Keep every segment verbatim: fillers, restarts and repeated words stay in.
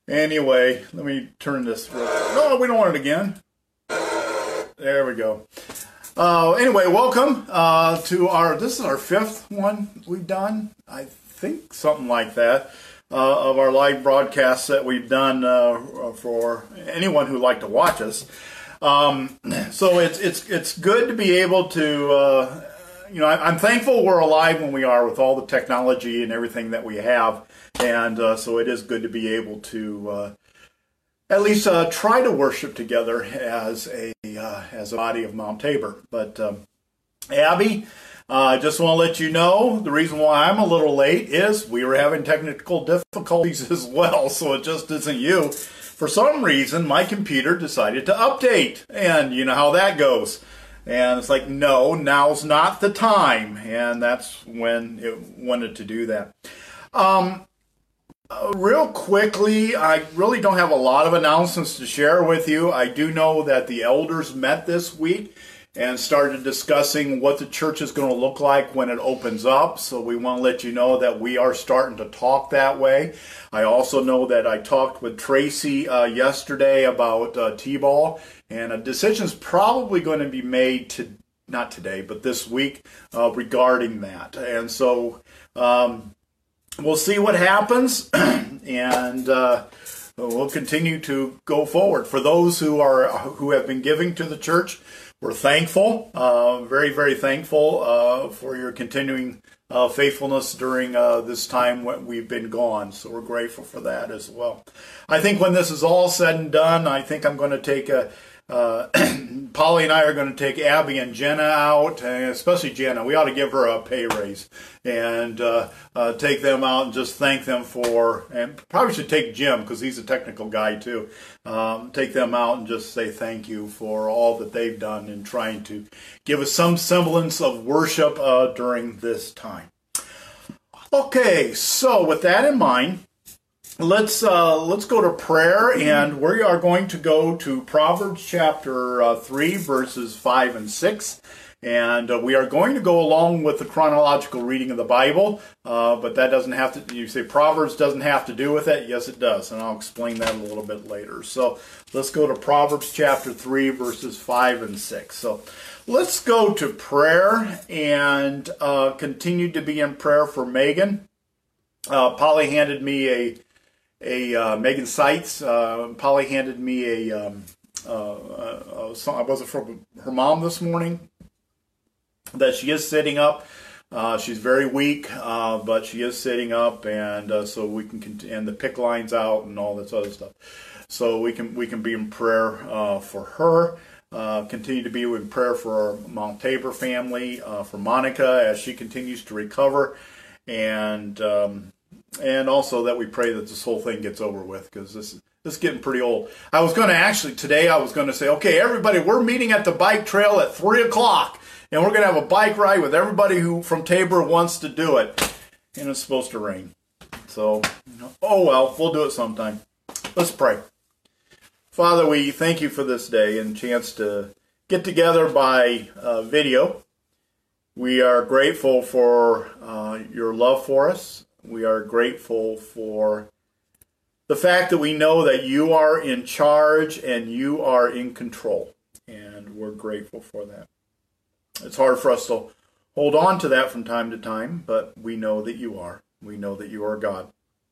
Anyway, let me turn this. Real quick. No, we don't want it again. There we go. Uh, anyway, welcome uh, to our, this is our fifth one we've done. I think something like that. Uh, of our live broadcasts that we've done uh, for anyone who'd like to watch us. Um, so it's it's it's good to be able to, uh, you know, I, I'm thankful we're alive when we are with all the technology and everything that we have. And uh, so it is good to be able to uh, at least uh, try to worship together as a uh, as a body of Mount Tabor. But um, Abby, I uh, just want to let you know the reason why I'm a little late is we were having technical difficulties as well, so it just isn't you. For some reason, my computer decided to update, and you know how that goes. And it's like, no, now's not the time, and that's when it wanted to do that. Um, uh, real quickly, I really don't have a lot of announcements to share with you. I do know that the elders met this week and started discussing what the church is going to look like when it opens up. So we want to let you know that we are starting to talk that way. I also know that I talked with Tracy uh, yesterday about uh, T-ball, and a decision is probably going to be made to not today, but this week uh, regarding that. And so um, we'll see what happens, and uh, we'll continue to go forward. For those who are who have been giving to the church, we're thankful, uh, very, very thankful uh, for your continuing uh, faithfulness during uh, this time when we've been gone. So we're grateful for that as well. I think when this is all said and done, I think I'm going to take a, uh, Polly and I are going to take Abby and Jenna out, and especially Jenna. We ought to give her a pay raise and uh, uh, take them out and just thank them for, and probably should take Jim because he's a technical guy too. Um, take them out and just say thank you for all that they've done in trying to give us some semblance of worship uh, during this time. Okay, so with that in mind, let's uh, let's go to prayer, and we are going to go to Proverbs chapter uh, three, verses five and six. And uh, we are going to go along with the chronological reading of the Bible, uh, but that doesn't have to, you say Proverbs doesn't have to do with it. Yes, it does, and I'll explain that a little bit later. So let's go to Proverbs chapter three, verses five and six. So let's go to prayer and uh, continue to be in prayer for Megan. Uh, Polly handed me a, a uh, Megan Seitz, uh, Polly handed me a, um, uh, uh, uh, was it from her mom this morning? That she is sitting up. Uh, she's very weak, uh, but she is sitting up, and uh, so we can cont- and the pick line's out and all this other stuff. So we can we can be in prayer uh, for her. Uh, continue to be in prayer for our Mount Tabor family, uh, for Monica as she continues to recover, and um, and also that we pray that this whole thing gets over with, because this is this is getting pretty old. I was going to actually today I was going to say, okay, everybody, we're meeting at the bike trail at three o'clock. And we're going to have a bike ride with everybody who from Tabor wants to do it. And it's supposed to rain. So, oh well, we'll do it sometime. Let's pray. Father, we thank you for this day and chance to get together by uh, video. We are grateful for uh, your love for us. We are grateful for the fact that we know that you are in charge and you are in control. And we're grateful for that. It's hard for us to hold on to that from time to time, but we know that you are. We know that you are God.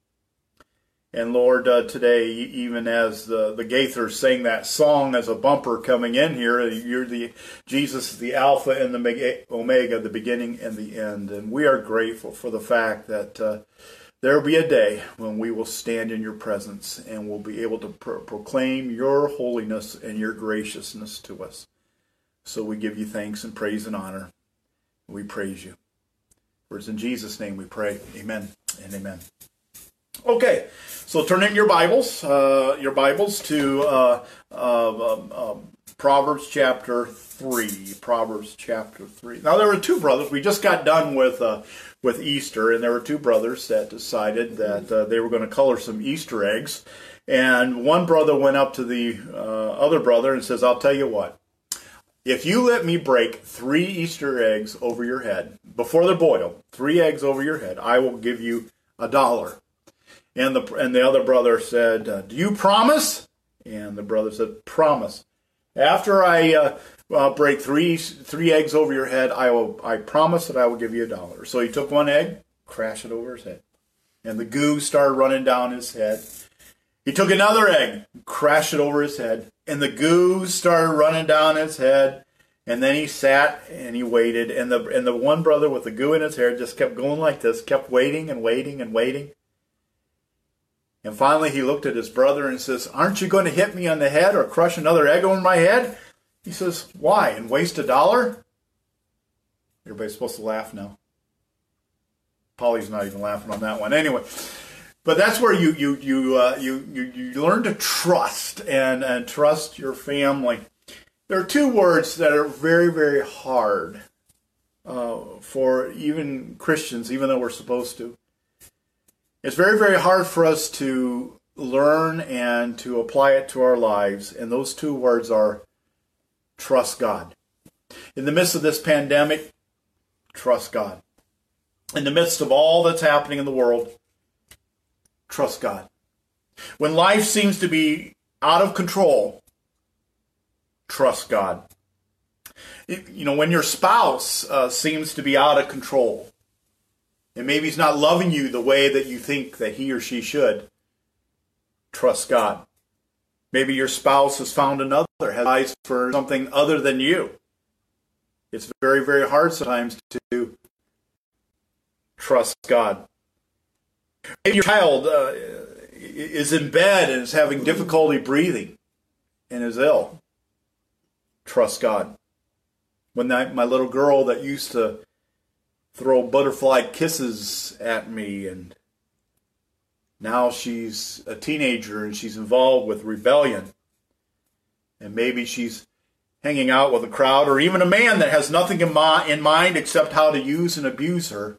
And Lord, uh, today, even as the, the Gaithers sang that song as a bumper coming in here, you're the Jesus is the Alpha and the Omega, the beginning and the end. And we are grateful for the fact that uh, there will be a day when we will stand in your presence and we'll be able to pro- proclaim your holiness and your graciousness to us. So we give you thanks and praise and honor. We praise you. For it's in Jesus' name we pray. Amen and amen. Okay, so turn in your Bibles, uh, your Bibles to uh, uh, um, um, Proverbs chapter three. Proverbs chapter three. Now there were two brothers. We just got done with uh, with Easter, and there were two brothers that decided that uh, they were going to color some Easter eggs. And one brother went up to the uh, other brother and says, "I'll tell you what. If you let me break three Easter eggs over your head, before they're boiled, three eggs over your head, I will give you a dollar." And the and the other brother said, uh, do you promise? And the brother said, promise. After I uh, uh, break three three eggs over your head, I will. I promise that I will give you a dollar. So he took one egg, crashed it over his head, and the goo started running down his head. He took another egg, crashed it over his head, and the goo started running down his head. And then he sat and he waited, and the and the one brother with the goo in his hair just kept going like this, kept waiting and waiting and waiting. And finally he looked at his brother and says, aren't you going to hit me on the head or crush another egg over my head? He says, why, and waste a dollar? Everybody's supposed to laugh now. Polly's not even laughing on that one. Anyway, but that's where you you you uh, you, you you learn to trust and, and trust your family. There are two words that are very, very hard uh, for even Christians, even though we're supposed to. It's very, very hard for us to learn and to apply it to our lives, and those two words are trust God. In the midst of this pandemic, trust God. In the midst of all that's happening in the world, trust God. When life seems to be out of control, trust God. You know, when your spouse uh, seems to be out of control, and maybe he's not loving you the way that you think that he or she should, trust God. Maybe your spouse has found another, has eyes for something other than you. It's very, very hard sometimes to trust God. Maybe your child uh, is in bed and is having difficulty breathing and is ill. Trust God. When that, my little girl that used to throw butterfly kisses at me, and now she's a teenager and she's involved with rebellion, and maybe she's hanging out with a crowd or even a man that has nothing in, my, in mind except how to use and abuse her.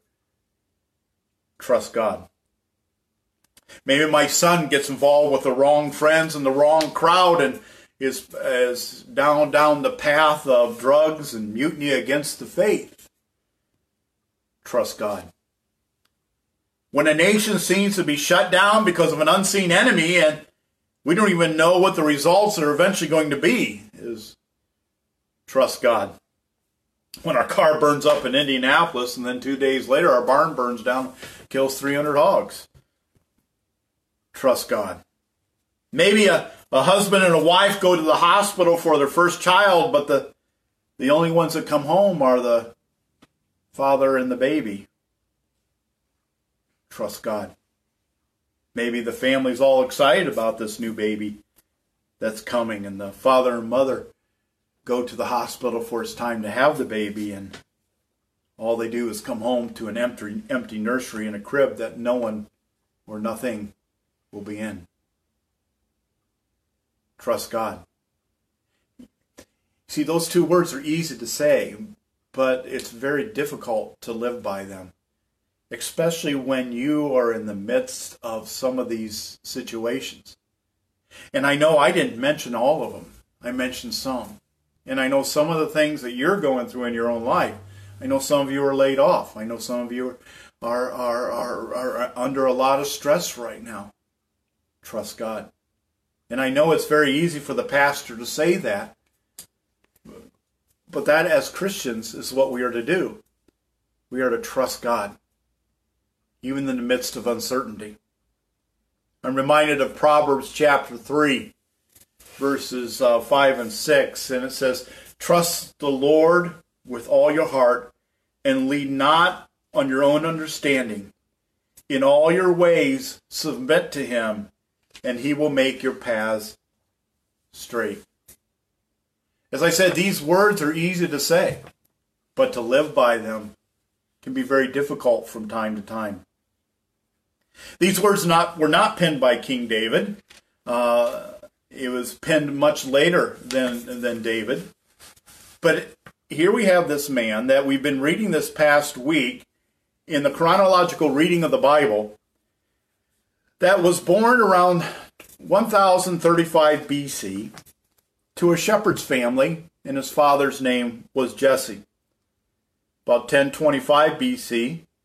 Trust God. Maybe my son gets involved with the wrong friends and the wrong crowd and is, is down, down the path of drugs and mutiny against the faith. Trust God. When a nation seems to be shut down because of an unseen enemy and we don't even know what the results are eventually going to be, is trust God. When our car burns up in Indianapolis and then two days later our barn burns down, kills three hundred hogs. Trust God. Maybe a, a husband and a wife go to the hospital for their first child, but the, the only ones that come home are the father and the baby. Trust God. Maybe the family's all excited about this new baby that's coming, and the father and mother go to the hospital for it's time to have the baby, and all they do is come home to an empty, empty nursery and a crib that no one or nothing will be in. Trust God. See, those two words are easy to say, but it's very difficult to live by them, especially when you are in the midst of some of these situations. And I know I didn't mention all of them. I mentioned some. And I know some of the things that you're going through in your own life. I know some of you are laid off. I know some of you are, are, are, are under a lot of stress right now. Trust God. And I know it's very easy for the pastor to say that, but that as Christians is what we are to do. We are to trust God, even in the midst of uncertainty. I'm reminded of Proverbs chapter three, verses uh, five and six, and it says, trust the Lord with all your heart, and lean not on your own understanding. In all your ways submit to him, and he will make your paths straight. As I said, these words are easy to say, but to live by them can be very difficult from time to time. These words not, were not penned by King David. Uh, it was penned much later than, than David. But here we have this man that we've been reading this past week in the chronological reading of the Bible that was born around one thousand thirty-five B C to a shepherd's family, and his father's name was Jesse. About ten twenty-five B C,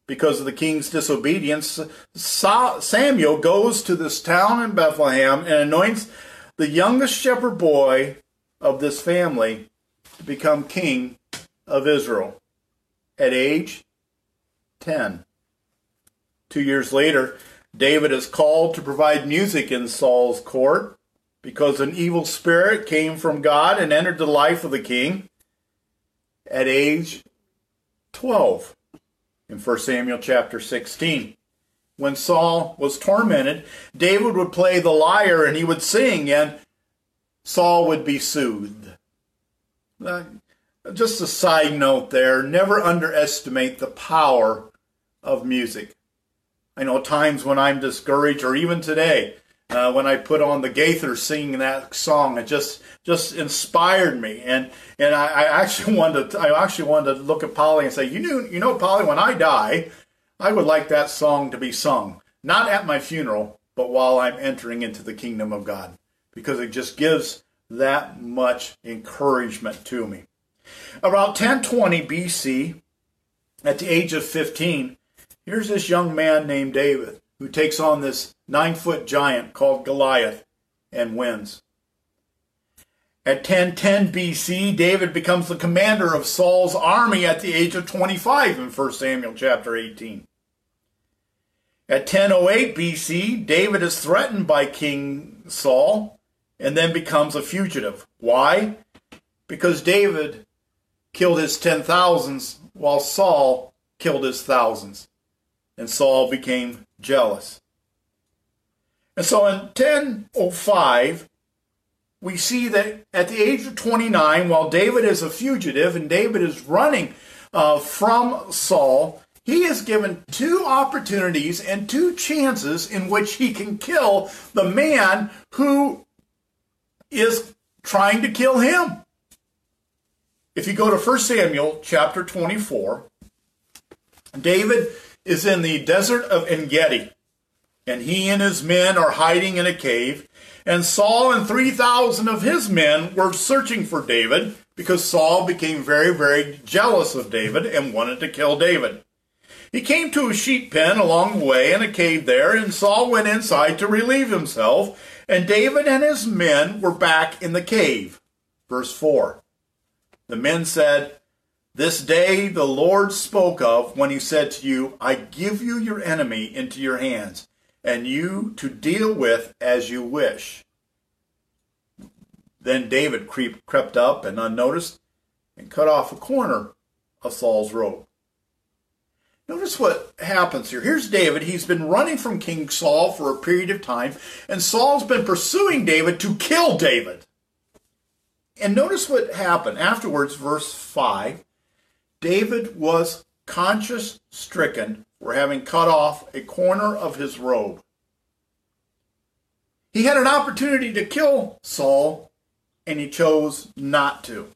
because of the king's disobedience, Samuel goes to this town in Bethlehem and anoints the youngest shepherd boy of this family to become king of Israel at age ten. Two years later, David is called to provide music in Saul's court because an evil spirit came from God and entered the life of the king at age twelve. In First Samuel chapter sixteen. When Saul was tormented, David would play the lyre and he would sing, and Saul would be soothed. Uh, just a side note there, never underestimate the power of music. I know times when I'm discouraged, or even today, uh, when I put on the Gaither singing that song, it just just inspired me. And and I, I actually wanted to, I actually wanted to look at Polly and say, you know, you know, Polly, when I die, I would like that song to be sung, not at my funeral, but while I'm entering into the kingdom of God, because it just gives that much encouragement to me. About ten twenty B C, at the age of fifteen, here's this young man named David who takes on this nine-foot giant called Goliath and wins. At ten ten B C, David becomes the commander of Saul's army at the age of twenty-five in First Samuel chapter eighteen. At ten oh eight B C, David is threatened by King Saul and then becomes a fugitive. Why? Because David killed his ten thousands while Saul killed his thousands. And Saul became jealous. And so in ten oh five, we see that at the age of twenty-nine, while David is a fugitive and David is running uh, from Saul, he is given two opportunities and two chances in which he can kill the man who is trying to kill him. If you go to First Samuel chapter twenty-four, David is in the desert of En-Gedi, and he and his men are hiding in a cave, and Saul and three thousand of his men were searching for David because Saul became very, very jealous of David and wanted to kill David. He came to a sheep pen along the way in a cave there, and Saul went inside to relieve himself, and David and his men were back in the cave. Verse four. The men said, "This day the Lord spoke of when he said to you, I give you your enemy into your hands, and you to deal with as you wish." Then David creep, crept up and unnoticed and cut off a corner of Saul's robe. Notice what happens here. Here's David. He's been running from King Saul for a period of time, and Saul's been pursuing David to kill David. And notice what happened afterwards, verse five. David was conscience-stricken for having cut off a corner of his robe. He had an opportunity to kill Saul, and he chose not to.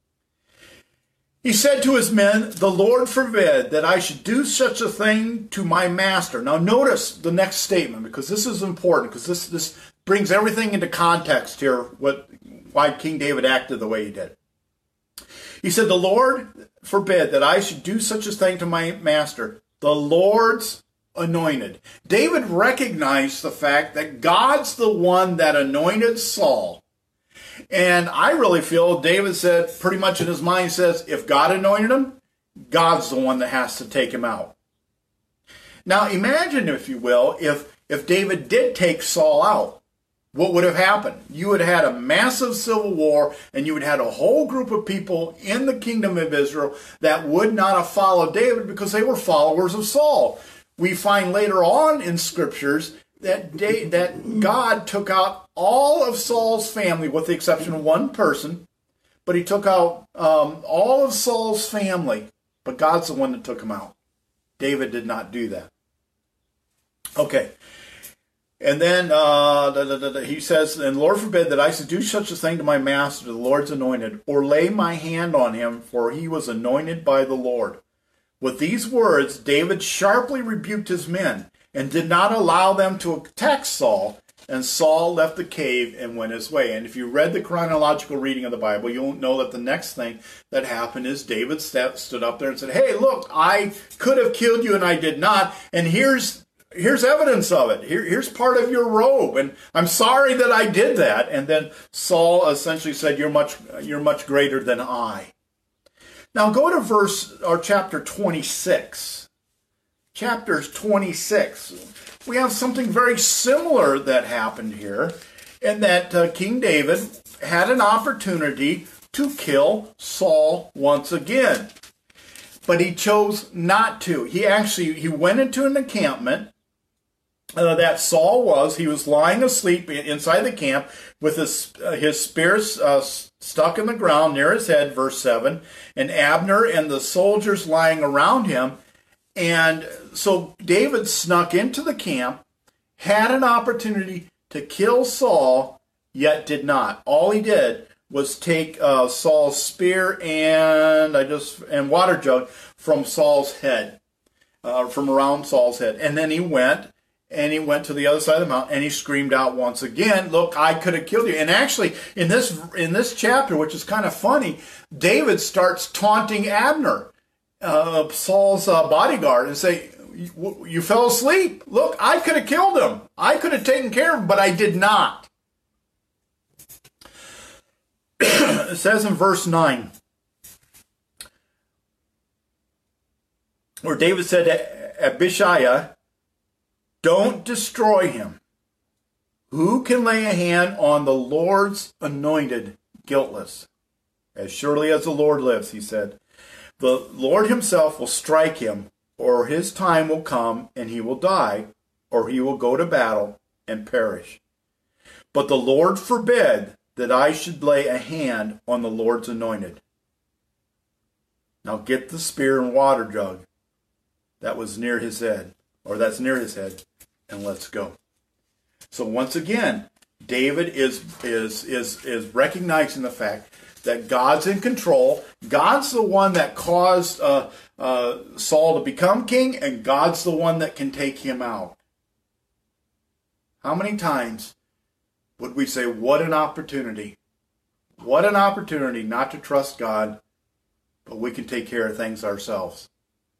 He said to his men, "The Lord forbid that I should do such a thing to my master." Now notice the next statement, because this is important, because this, this brings everything into context here, what, why King David acted the way he did. He said, "The Lord forbid that I should do such a thing to my master, the Lord's anointed." David recognized the fact that God's the one that anointed Saul. And I really feel David said, pretty much in his mind says, if God anointed him, God's the one that has to take him out. Now imagine, if you will, if, if David did take Saul out, what would have happened? You would have had a massive civil war, and you would have had a whole group of people in the kingdom of Israel that would not have followed David because they were followers of Saul. We find later on in scriptures that day, that God took out all of Saul's family with the exception of one person, but he took out um, all of Saul's family, but God's the one that took him out. David did not do that. Okay. And then uh, da, da, da, da, he says, "And Lord forbid that I should do such a thing to my master, the Lord's anointed, or lay my hand on him, for he was anointed by the Lord." With these words, David sharply rebuked his men and did not allow them to attack Saul And Saul left the cave and went his way. And if you read the chronological reading of the Bible, you'll know that the next thing that happened is David st- stood up there and said, hey, look, I could have killed you and I did not. And here's here's evidence of it. Here, here's part of your robe. And I'm sorry that I did that. And then Saul essentially said, you're much, you're much greater than I. Now go to verse or chapter twenty-six. Chapter twenty-six. We have something very similar that happened here, in that uh, King David had an opportunity to kill Saul once again. But he chose not to. He actually, he went into an encampment uh, that Saul was. He was lying asleep inside the camp with his, uh, his spear uh, stuck in the ground near his head, verse seven, and Abner and the soldiers lying around him. And so David snuck into the camp, had an opportunity to kill Saul, yet did not. All he did was take uh, Saul's spear and I just and water jug from Saul's head, uh, from around Saul's head, and then he went and he went to the other side of the mountain and he screamed out once again, "Look, I could have killed you!" And actually, in this in this chapter, which is kind of funny, David starts taunting Abner, Uh, Saul's uh, bodyguard, and say, you, you fell asleep. Look, I could have killed him. I could have taken care of him, but I did not. It says in verse nine, where David said to Abishai, don't destroy him. Who can lay a hand on the Lord's anointed guiltless? As surely as the Lord lives, he said, the Lord himself will strike him, or his time will come and he will die, or he will go to battle and perish. But the Lord forbid that I should lay a hand on the Lord's anointed. Now get the spear and water jug that was near his head, or that's near his head, and let's go. So once again, David is is is is recognizing the fact that God's in control. God's the one that caused uh, uh, Saul to become king, and God's the one that can take him out. How many times would we say, what an opportunity? What an opportunity not to trust God, but we can take care of things ourselves.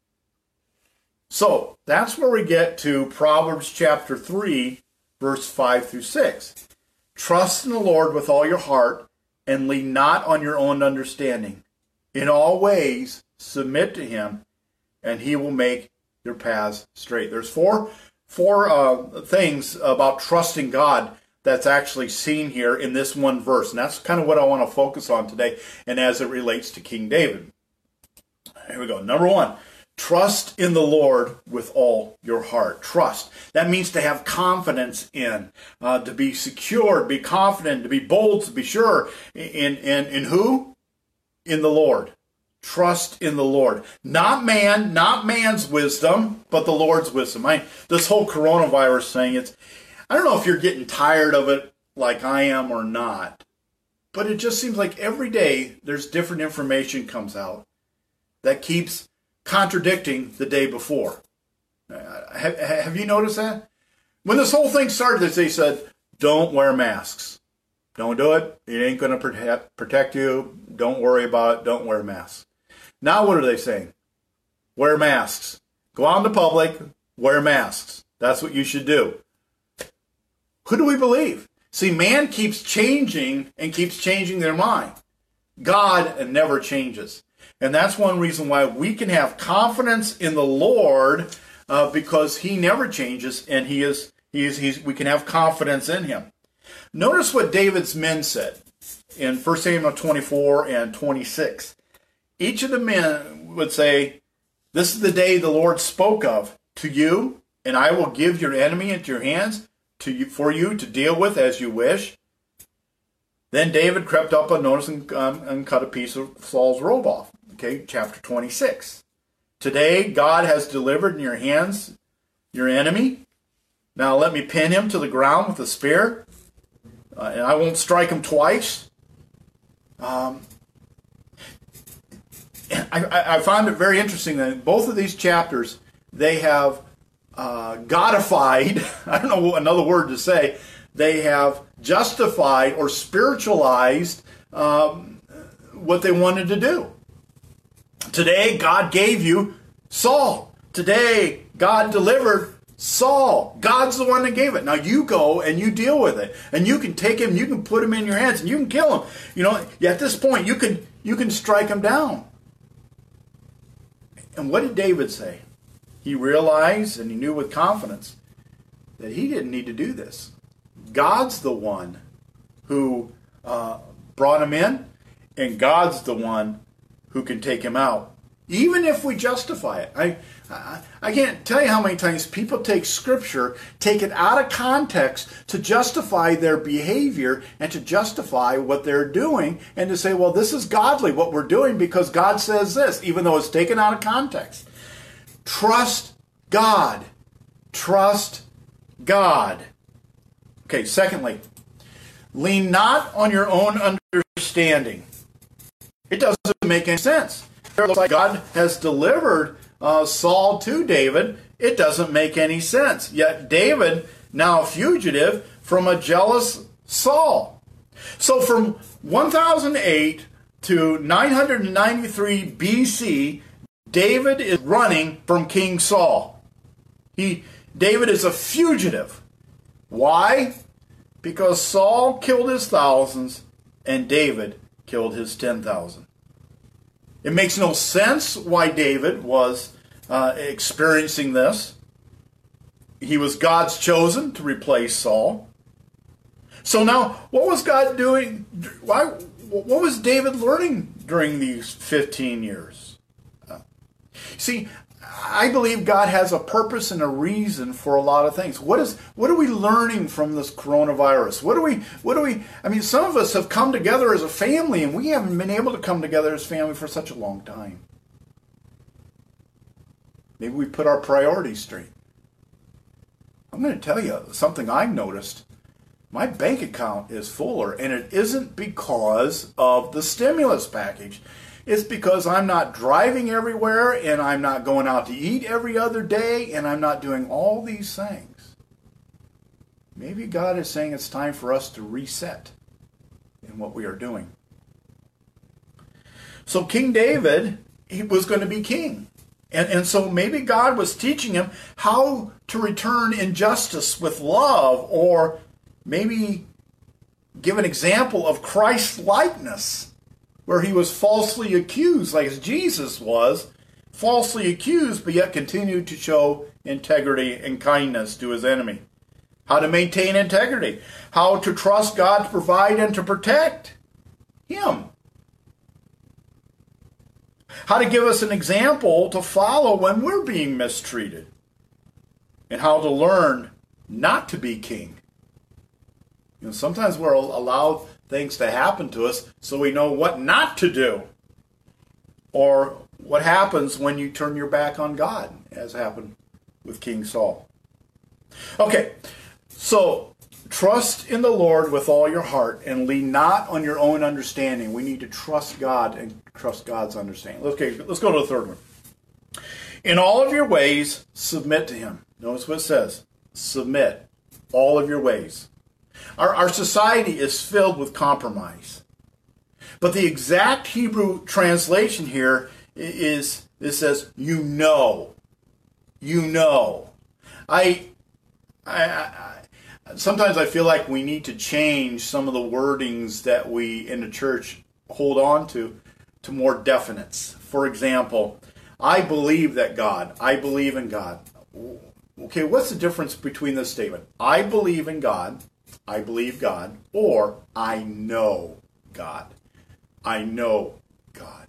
So that's where we get to Proverbs chapter three, verse five through six. Trust in the Lord with all your heart, and lean not on your own understanding. In all ways, submit to him, and he will make your paths straight. There's four, four uh, things about trusting God that's actually seen here in this one verse. And that's kind of what I want to focus on today, and as it relates to King David. Here we go. Number one, trust in the Lord with all your heart. Trust. That means to have confidence in, uh, to be secure, to be confident, to be bold, to be sure. In, in, in who? In the Lord. Trust in the Lord. Not man, not man's wisdom, but the Lord's wisdom. I, this whole coronavirus thing, it's, I don't know if you're getting tired of it like I am or not, but it just seems like every day there's different information comes out that keeps contradicting the day before. Uh, have, have you noticed that? When this whole thing started, they said, don't wear masks. Don't do it. It ain't going to protect, protect you. Don't worry about it. Don't wear masks. Now what are they saying? Wear masks. Go out in the public, wear masks. That's what you should do. Who do we believe? See, man keeps changing and keeps changing their mind. God never changes. And that's one reason why we can have confidence in the Lord, uh, because he never changes, and he is, he is, he's, we can have confidence in him. Notice what David's men said in First Samuel twenty-four and twenty-six. Each of the men would say, this is the day the Lord spoke of to you, and I will give your enemy into your hands to you, for you to deal with as you wish. Then David crept up unnoticed and, um, and cut a piece of Saul's robe off. Okay, chapter twenty-six. Today God has delivered in your hands your enemy. Now let me pin him to the ground with a spear, uh, and I won't strike him twice. Um, I, I found it very interesting that both of these chapters, they have uh, godified, I don't know another word to say, they have justified or spiritualized um, what they wanted to do. Today, God gave you Saul. Today, God delivered Saul. God's the one that gave it. Now you go and you deal with it. And you can take him, you can put him in your hands, and you can kill him. You know, at this point, you can, you can strike him down. And what did David say? He realized and he knew with confidence that he didn't need to do this. God's the one who uh, brought him in, and God's the one who can take him out, even if we justify it. I, I, I can't tell you how many times people take Scripture, take it out of context to justify their behavior and to justify what they're doing, and to say, well, this is godly, what we're doing, because God says this, even though it's taken out of context. Trust God. Trust God. Okay, secondly, lean not on your own understanding. It doesn't make any sense. It looks like God has delivered uh, Saul to David. It doesn't make any sense. Yet David, now a fugitive from a jealous Saul. So from one thousand eight to nine hundred ninety-three B C, David is running from King Saul. He, David is a fugitive. Why? Because Saul killed his thousands and David killed his ten thousand. It makes no sense why David was uh, experiencing this. He was God's chosen to replace Saul. So now, what was God doing? Why? What was David learning during these fifteen years? Uh, see, I believe God has a purpose and a reason for a lot of things. What is what are we learning from this coronavirus? What do we what do we I mean, some of us have come together as a family, and we haven't been able to come together as family for such a long time. Maybe we put our priorities straight. I'm going to tell you something I've noticed. My bank account is fuller, and it isn't because of the stimulus package. It's because I'm not driving everywhere, and I'm not going out to eat every other day, and I'm not doing all these things. Maybe God is saying it's time for us to reset in what we are doing. So King David, he was going to be king. And, and so maybe God was teaching him how to return injustice with love, or maybe give an example of Christ-likeness, where he was falsely accused, like as Jesus was, falsely accused, but yet continued to show integrity and kindness to his enemy. How to maintain integrity. How to trust God to provide and to protect him. How to give us an example to follow when we're being mistreated. And how to learn not to be king. You know, sometimes we're allowed things to happen to us so we know what not to do. Or what happens when you turn your back on God, as happened with King Saul. Okay, so trust in the Lord with all your heart and lean not on your own understanding. We need to trust God and trust God's understanding. Okay, let's go to the third one. In all of your ways, submit to him. Notice what it says. Submit all of your ways. Our, our society is filled with compromise. But the exact Hebrew translation here is, it says, you know. You know. I, I, I, sometimes I feel like we need to change some of the wordings that we in the church hold on to, to more definites. For example, I believe that God, I believe in God. Okay, what's the difference between this statement? I believe in God, I believe God, or I know God. I know God.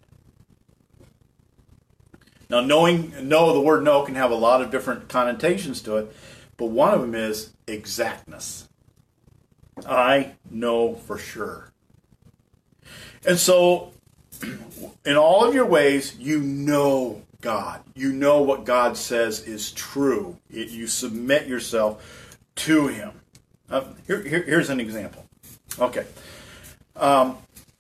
Now, knowing, know, the word know can have a lot of different connotations to it, but one of them is exactness. I know for sure. And so, in all of your ways, you know God. You know what God says is true. It, you submit yourself to him. Uh, here, here, here's an example. Okay. Um,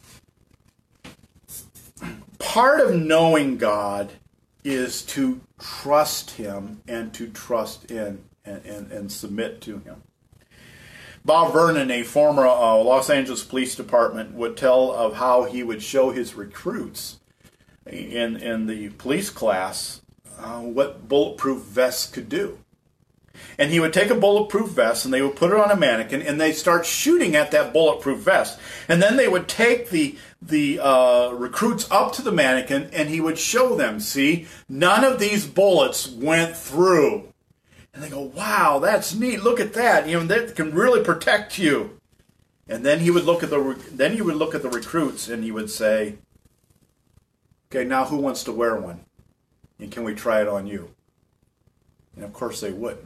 part of knowing God is to trust him and to trust in and, and, and submit to him. Bob Vernon, a former uh, Los Angeles Police Department, would tell of how he would show his recruits in, in the police class uh, what bulletproof vests could do. And he would take a bulletproof vest and they would put it on a mannequin and they'd start shooting at that bulletproof vest. And then they would take the the uh, recruits up to the mannequin and he would show them, see, none of these bullets went through. And they go, wow, that's neat. Look at that. You know, that can really protect you. And then he would look at the then he would look at the recruits and he would say, okay, now who wants to wear one? And can we try it on you? And of course they would.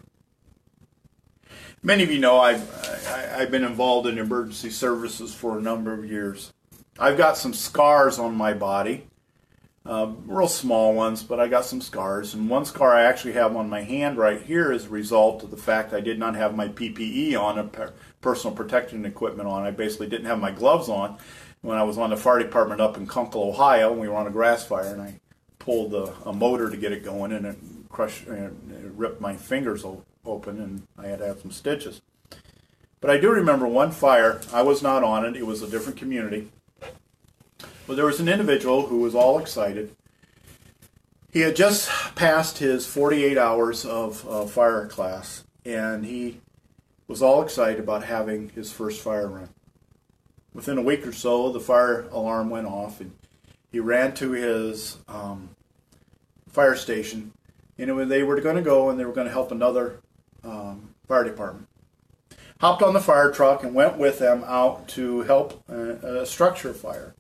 Many of you know I've, I, I've been involved in emergency services for a number of years. I've got some scars on my body, uh, real small ones, but I got some scars. And one scar I actually have on my hand right here is a result of the fact I did not have my P P E on, a personal protective equipment on. I basically didn't have my gloves on when I was on the fire department up in Kunkel, Ohio, and we were on a grass fire, and I pulled the, a motor to get it going, and it crushed, and it ripped my fingers open. open and I had to have some stitches. But I do remember one fire. I was not on it. It was a different community. But there was an individual who was all excited. He had just passed his forty-eight hours of uh, fire class, and he was all excited about having his first fire run. Within a week or so, the fire alarm went off, and he ran to his um, fire station, and it, they were going to go and they were going to help another um, fire department. Hopped on the fire truck and went with them out to help a, a structure fire.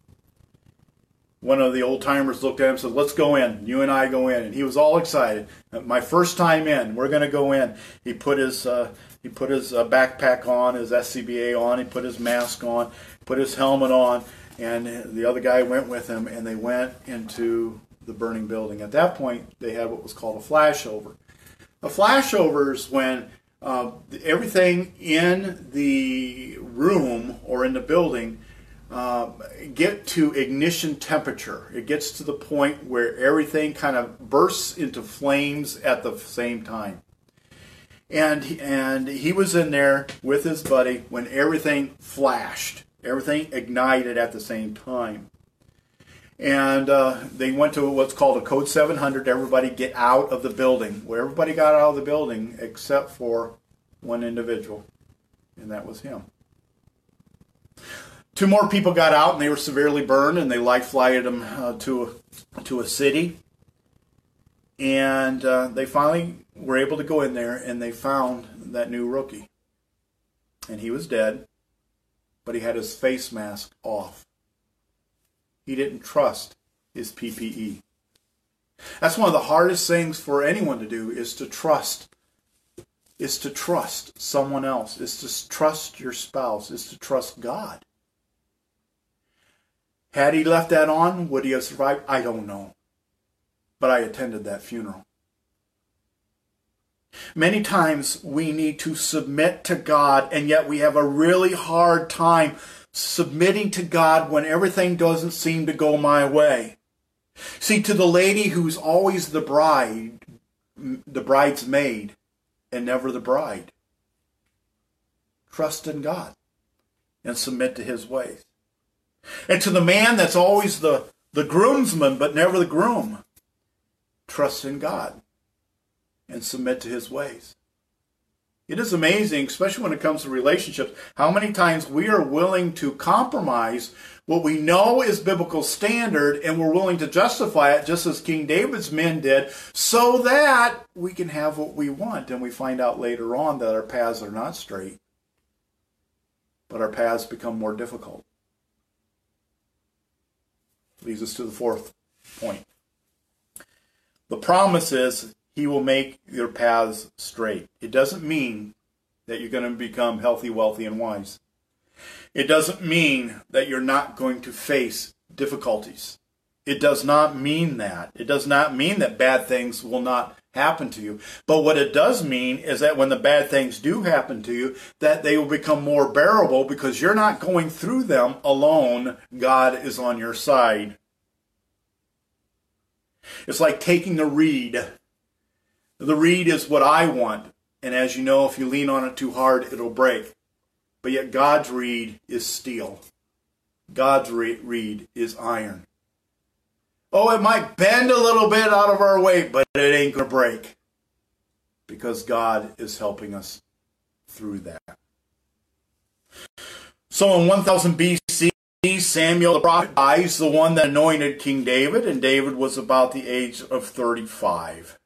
One of the old timers looked at him and said, let's go in. You and I go in. And he was all excited. My first time in. We're going to go in. He put his uh, he put his uh, backpack on, his S C B A on. He put his mask on, put his helmet on. And the other guy went with him, and they went into the burning building. At that point, they had what was called a flashover. A flashover is when uh, everything in the room or in the building uh, get to ignition temperature. It gets to the point where everything kind of bursts into flames at the same time. And, and he was in there with his buddy when everything flashed. Everything ignited at the same time. And uh, they went to what's called a code seven hundred. Everybody get out of the building. Where everybody got out of the building except for one individual, and that was him. Two more people got out, and they were severely burned, and they life flighted them uh, to a, to a city. And uh, they finally were able to go in there, and they found that new rookie. And he was dead, but he had his face mask off. He didn't trust his P P E. That's one of the hardest things for anyone to do, is to trust. Is to trust someone else. Is to trust your spouse. Is to trust God. Had he left that on, would he have survived? I don't know. But I attended that funeral. Many times we need to submit to God, and yet we have a really hard time submitting to God when everything doesn't seem to go my way. See, to the lady who's always the bride, the bridesmaid, and never the bride, trust in God and submit to his ways. And to the man that's always the, the groomsman, but never the groom, trust in God and submit to his ways. It is amazing, especially when it comes to relationships, how many times we are willing to compromise what we know is biblical standard, and we're willing to justify it just as King David's men did, so that we can have what we want. And we find out later on that our paths are not straight, but our paths become more difficult. Leads us to the fourth point. The promise is he will make your paths straight. It doesn't mean that you're going to become healthy, wealthy, and wise. It doesn't mean that you're not going to face difficulties. It does not mean that. It does not mean that bad things will not happen to you. But what it does mean is that when the bad things do happen to you, that they will become more bearable because you're not going through them alone. God is on your side. It's like taking a reed. The reed is what I want. And as you know, if you lean on it too hard, it'll break. But yet God's reed is steel. God's re- reed is iron. Oh, it might bend a little bit out of our way, but it ain't going to break. Because God is helping us through that. So in one thousand B C, Samuel the prophet dies, the one that anointed King David, and David was about the age of thirty-five.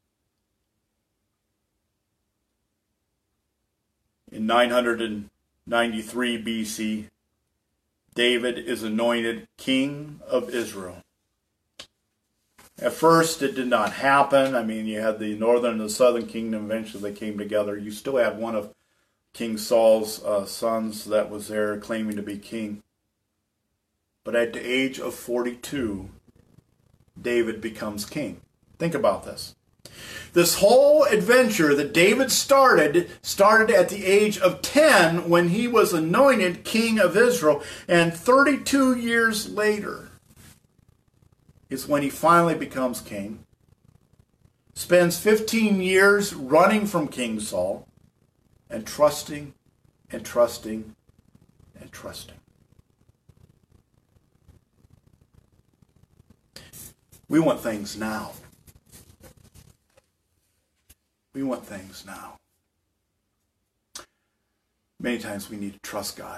In nine hundred ninety-three B C, David is anointed king of Israel. At first, it did not happen. I mean, you had the northern and the southern kingdom. Eventually, they came together. You still had one of King Saul's uh, sons that was there claiming to be king. But at the age of forty-two, David becomes king. Think about this. This whole adventure that David started, started at the age of ten when he was anointed king of Israel. And thirty-two years later is when he finally becomes king. Spends fifteen years running from King Saul and trusting and trusting and trusting. We want things now. We want things now. Many times we need to trust God.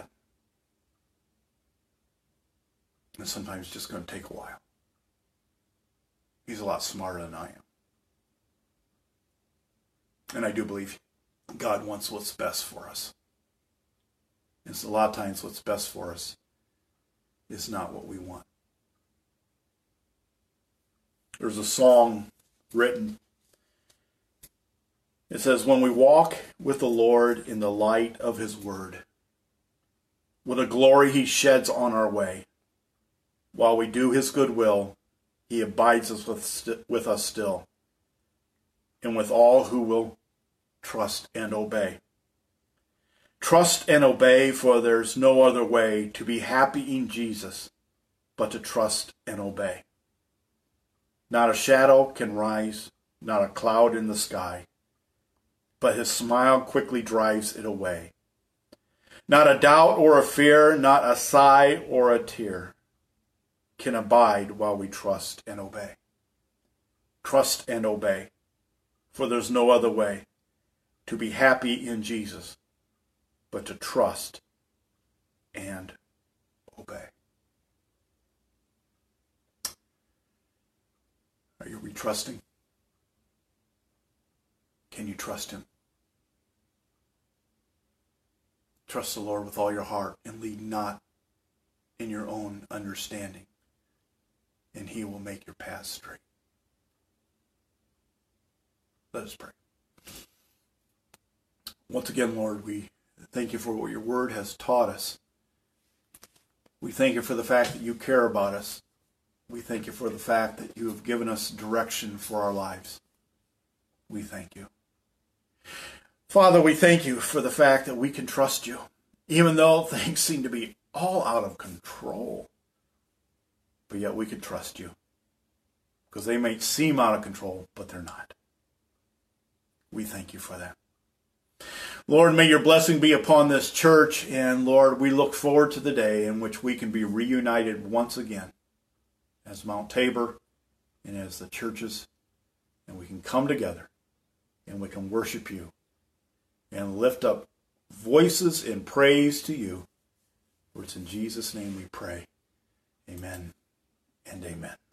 And sometimes it's just going to take a while. He's a lot smarter than I am. And I do believe God wants what's best for us. And so a lot of times what's best for us is not what we want. There's a song written. It says, when we walk with the Lord in the light of his word, with the glory he sheds on our way, while we do his good will, he abides us with, st- with us still, and with all who will trust and obey. Trust and obey, for there's no other way to be happy in Jesus but to trust and obey. Not a shadow can rise, not a cloud in the sky, but his smile quickly drives it away. Not a doubt or a fear, not a sigh or a tear can abide while we trust and obey. Trust and obey, for there's no other way to be happy in Jesus but to trust and obey. Are you trusting? Can you trust him? Trust the Lord with all your heart and lead not in your own understanding, and he will make your path straight. Let us pray. Once again, Lord, we thank you for what your word has taught us. We thank you for the fact that you care about us. We thank you for the fact that you have given us direction for our lives. We thank you. Father, we thank you for the fact that we can trust you, even though things seem to be all out of control. But yet we can trust you, because they may seem out of control, but they're not. We thank you for that. Lord, may your blessing be upon this church, and Lord, we look forward to the day in which we can be reunited once again as Mount Tabor and as the churches, and we can come together and we can worship you and lift up voices in praise to you. For it's in Jesus' name we pray. Amen and amen.